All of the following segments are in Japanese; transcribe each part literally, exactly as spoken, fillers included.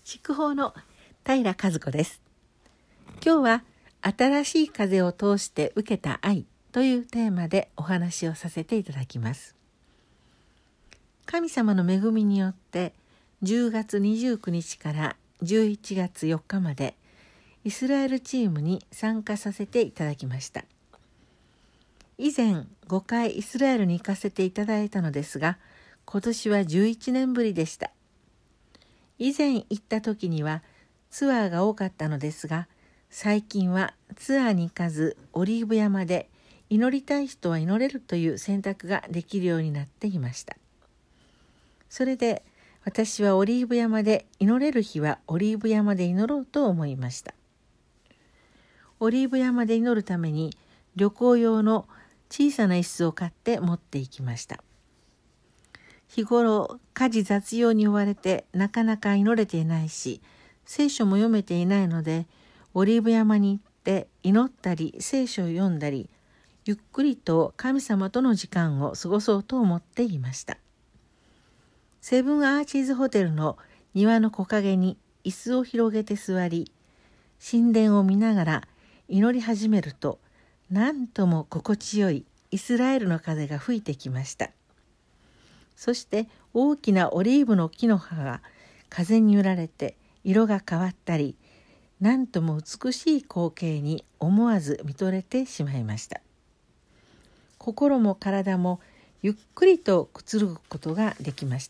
筑豊の平和子です。今日は新しい風を通して受けた愛というテーマでお話をさせていただきます。神様の恵みによってじゅうがつにじゅうくにちからじゅういちがつよっかまでイスラエルチームに参加させていただきました。以前ごかいイスラエルに行かせていただいたのですが、今年はじゅういちねんぶりでした。以前行った時にはツアーが多かったのですが、最近はツアーに行かずオリーブ山で祈りたい人は祈れるという選択ができるようになっていました。それで私はオリーブ山で祈れる日はオリーブ山で祈ろうと思いました。オリーブ山で祈るために旅行用の小さな椅子を買って持って行きました。日頃家事雑用に追われてなかなか祈れていないし、聖書も読めていないので、オリーブ山に行って祈ったり聖書を読んだり、ゆっくりと神様との時間を過ごそうと思っていました。セブンアーチーズホテルの庭の木陰に椅子を広げて座り、神殿を見ながら祈り始めると、なんとも心地よいイスラエルの風が吹いてきました。そして大きなオリーブの木の葉が風に揺られて色が変わったり、なんとも美しい光景に思わず見とれてしまいました。心も体もゆっくりとくつろぐことができました。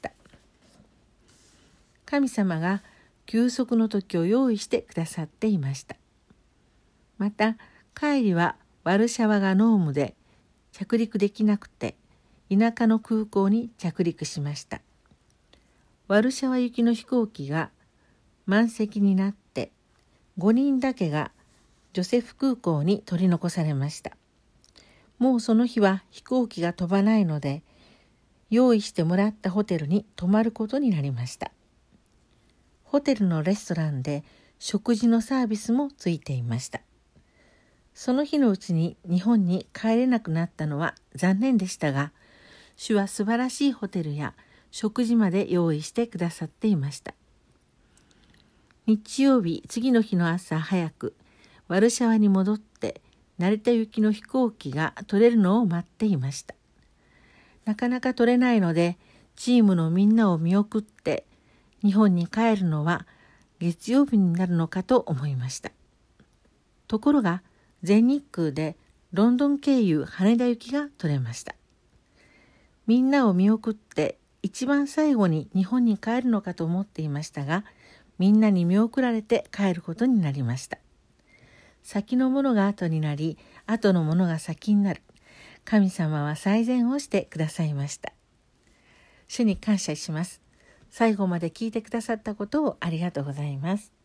神様が休息の時を用意してくださっていました。また帰りはワルシャワが濃霧で着陸できなくて、田舎の空港に着陸しました。ワルシャワ行きの飛行機が満席になってごにんだけがジョセフ空港に取り残されました。もうその日は飛行機が飛ばないので、用意してもらったホテルに泊まることになりました。ホテルのレストランで食事のサービスもついていました。その日のうちに日本に帰れなくなったのは残念でしたが、主は素晴らしいホテルや食事まで用意してくださっていました。日曜日、次の日の朝早く、ワルシャワに戻って成田行きの飛行機が取れるのを待っていました。なかなか取れないので、チームのみんなを見送って日本に帰るのは月曜日になるのかと思いました。ところが全日空でロンドン経由羽田行きが取れました。みんなを見送って一番最後に日本に帰るのかと思っていましたが、みんなに見送られて帰ることになりました。先のものが後になり、後のものが先になる。神様は最善をしてくださいました。主に感謝します。最後まで聞いてくださったことをありがとうございます。